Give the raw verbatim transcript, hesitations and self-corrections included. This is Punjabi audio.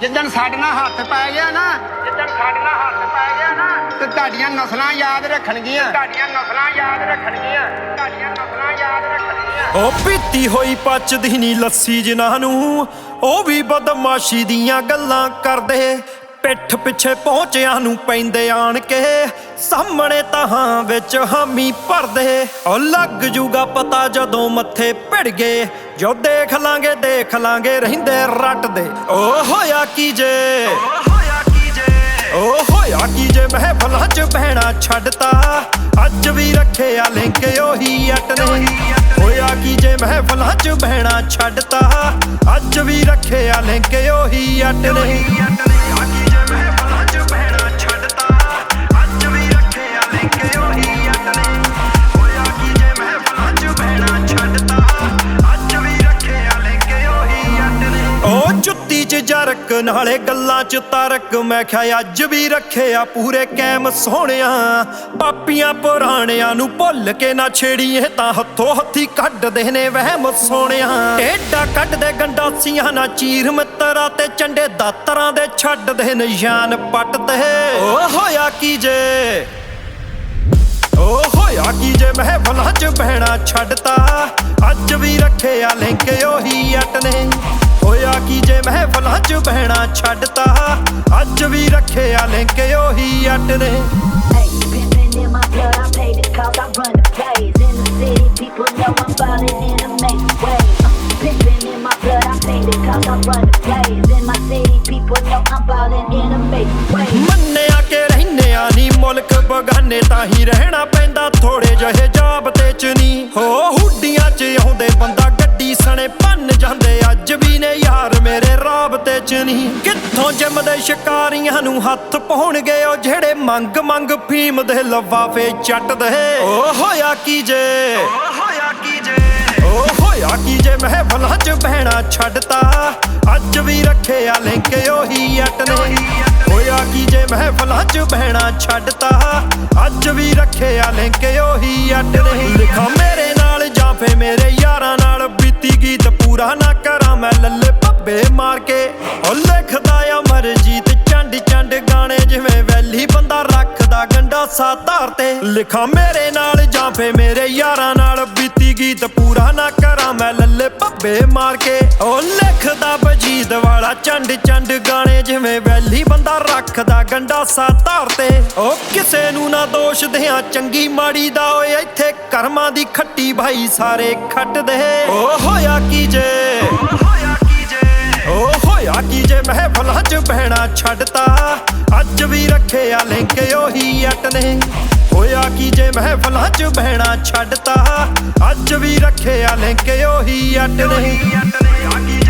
ਜਿੱਦਣ ਸਾਡੇ ਨਾਲ ਹੱਥ ਪੈ ਗਿਆ ਨਾ ਜਿੱਦਣ ਸਾਡੇ ਨਾਲ ਹੱਥ ਪੈ ਗਿਆ ਨਾ ਤੇ ਤੁਹਾਡੀਆਂ ਨਸਲਾਂ ਯਾਦ ਰੱਖਣਗੀਆਂ ਤੁਹਾਡੀਆਂ ਨਸਲਾਂ ਯਾਦ ਰੱਖਣਗੀਆਂ ਤੁਹਾਡੀਆਂ ਨਸਲਾਂ ਯਾਦ ਰੱਖਣਗੀਆਂ। ਉਹ ਪੀਤੀ ਹੋਈ ਪਚਦੀ ਨੀ ਲੱਸੀ ਜਿਨ੍ਹਾਂ ਨੂੰ ਉਹ ਵੀ ਬਦਮਾਸ਼ੀ ਦੀਆਂ ਗੱਲਾਂ ਕਰਦੇ, ਪਿੱਠ ਪਿੱਛੇ ਪਹੁੰਚਿਆਂ ਨੂੰ ਪੈਂਦੇ ਆਣ ਕੇ ਸਾਹਮਣੇ ਤਹਾਂ ਵਿੱਚ ਹਾਮੀ ਭਰਦੇ। ਉਹ ਲੱਗ ਜੂਗਾ ਪਤਾ ਜਦੋਂ ਮੱਥੇ ਭਿੜ ਗਏ, ਜੋ ਦੇਖ ਲਾਂਗੇ ਦੇਖ ਲਾਂਗੇ ਰਹਿੰਦੇ ਰੱਟਦੇ। ਉਹ ਹੋਇਆ ਕੀ ਜੇ ਉਹ ਹੋਇਆ ਕੀ ਜੇ ਮਹਿਫਲਾਂ ਚ ਬਹਿਣਾ ਛੱਡਤਾ, ਅੱਜ ਵੀ ਰੱਖਿਆ ਲਿੰਕ ਉਹੀ ਅੱਟ ਨੇ। ਹੋਇਆ ਕੀ ਜੇ ਮਹਿਫਲਾਂ ਚ ਬਹਿਣਾ ਛੱਡਤਾ, ਅੱਜ ਵੀ ਰੱਖਿਆ ਲਿੰਕ ਉਹੀ ਅੱਟ ਨੇ। ਜੁੱਤੀ ਚ ਜਰਕ ਨਾਲੇ ਗੱਲਾਂ ਚ ਤਰਕ, ਮੈਂ ਕਿਹਾ ਅੱਜ ਵੀ ਰੱਖਿਆ ਪੂਰੇ ਕੈਮ ਸੋਹਣਿਆ। ਪਾਪੀਆਂ ਪੁਰਾਣਿਆਂ ਨੂੰ ਭੁੱਲ ਕੇ ਨਾ ਛੇੜੀਏ, ਤਾਂ ਹੱਥੋਂ ਹੱਥੀ ਕੱਢਦੇ ਨੇ ਵਹਿਮ ਸੋਹਣਿਆ। ਟੇਡਾ ਕੱਢਦੇ ਗੰਡਾਸੀਆਂ ਨਾ ਚੀਰ ਮਿੱਤਰਾਂ ਤੇ ਚੰਡੇ ਦਾਤਰਾਂ ਦੇ ਛੱਡਦੇ ਨਿਸ਼ਾਨ ਪੱਟ ਤੇ। ਉਹ ਹੋਇਆ ਕੀ ਜੇ ਉਹ ਹੋਇਆ ਕੀ ਜੇ ਮਹਿਫਲਾਂ ਚ ਬਹਿਣਾ ਛੱਡਤਾ, ਅੱਜ ਵੀ ਰੱਖਿਆ ਲਿੰਕ ਉਹੀ ਅੱਟ ਨੇ। ਹੋਇਆ ਕੀ ਜੇ ਮਹਿਫਲਾਂ ਚ ਬਹਿਣਾ ਛੱਡਤਾ, ਅੱਜ ਵੀ ਰੱਖਿਆ ਲਿੰਕ ਉਹੀ ਅੱਟ ਨੇ। ਮੰਨਿਆ ਕਿ ਰਹਿੰਦੇ ਆ ਨੀ ਮੁਲਕ ਬਗਾਨੇ, ਤਾਂ ਹੀ ਰਹਿਣਾ ਪੈਂਦਾ ਥੋੜੇ ਜਿਹੇ ਜਾਬਤੇ ਚ ਨੀ। ਹੋ ਹੁੱਡੀਆਂ ਚ ਆਉਂਦੇ ਬੰਦਾ ਗੱਡੀ ਸਣੇ ਭੰਨ ਜਾਂਦੇ, ਅੱਜ ਵੀ ਨੇ ਯਾਰ ਮੇਰੇ ਰਾਬਤੇ ਚ ਨੀ। ਕਿੱਥੋਂ ਜੰਮਦੇ ਸ਼ਿਕਾਰੀਆਂ ਨੂੰ ਹੱਥ ਪਾਉਣਗੇ ਉਹ ਜਿਹੜੇ ਮੰਗ ਮੰਗ ਫੀਮ ਦੇ ਲਫਾਫੇ ਚੱਟਦੇ। ਉਹ ਹੋਇਆ ਕੀ ਜੇ ਉਹ ਹੋਇਆ ਕੀ ਜੇ ਮਹਿਫਲਾਂ ਚ ਬਹਿਣਾ ਛੱਡਤਾ, ਅੱਜ ਵੀ ਰੱਖਿਆ ਲਿੰਕ ਉਹੀ ਅੱਟ ਨੇ। ਹੋਇਆ ਕੀ ਜੇ ਮਹਿਫਲਾਂ ਚ ਬਹਿਣਾ ਛੱਡਤਾ, ਅੱਜ ਵੀ ਰੱਖਿਆ ਲਿੰਕ ਉਹੀ ਅੱਟ ਨੇ। ਲਿਖਾਂ ਮੇਰੇ ਨਾਲ ਜਾਂ ਫੇ ਮੇਰੇ ਯਾਰਾਂ ਨਾਲ, ਬੀਤੀ ਗੀਤ ਪੂਰਾ ਨਾ ਕਰਾਂ ਮੈਂ ਲੱਲੇ ਭੱਬੇ ਮਾਰ ਕੇ। ਉਹ ਲਿਖਦਾ ਅਮਰਜੀਤ ਚੰਡ ਚੰਡ ਗਾਣੇ, ਜਿਵੇਂ ਵੈਲੀ ਬੰਦਾ ਰੱਖਦਾ ਗੰਡਾਸਾ ਧਾਰ ਤੇ। ਲਿਖਾਂ ਮੇਰੇ ਨਾਲ ਜਾਂ ਫੇ ਮੇਰੇ ਯਾਰਾਂ ਨਾਲ, ਬੀਤੀ ਗੀਤ ਪੂਰਾ ਨਾ ਕਰਾਂ ਮੈਂ ਲੱਲੇ ਭੱਬੇ ਮਾਰ ਕੇ। ਉਹ ਲਿਖਦਾ ਬਜੀਦ ਵਾਲਾ ਚੰਡ ਚੰਡ ਗਾਣੇ, ਜਿਵੇਂ ਵੈਲੀ ਬੰਦਾ ਰੱਖਦਾ ਗੰਡਾਸਾ ਧਾਰ ਤੇ। ਉਹ ਕਿਸੇ ਨੂੰ ਨਾ ਦੋਸ਼ ਦਿਆਂ ਚੰਗੀ ਮਾੜੀ ਦਾ, ਓਏ ਇੱਥੇ ਕਰਮਾਂ ਦੀ ਖੱਟੀ ਭਾਈ ਸਾਰੇ ਖੱਟਦੇ। ਉਹ ਹੋਇਆ ਕੀ ਜੇ ਉਹ ਹੋਇਆ ਕੀ ਜੇ ਮਹਿਫਲਾਂ ਚ ਬਹਿਣਾ ਛੱਡਤਾ, ਅੱਜ ਵੀ ਰੱਖਿਆ ਲਿੰਕ ਉਹੀ ਅੱਟ ਨੇ। ਹੋਇਆ ਕੀ ਜੇ ਮਹਿਫਲਾਂ ਚ ਬਹਿਣਾ ਛੱਡਤਾ, ਅੱਜ ਵੀ ਰੱਖਿਆ ਲਿੰਕ ਉਹੀ ਅੱਟ ਨੇ।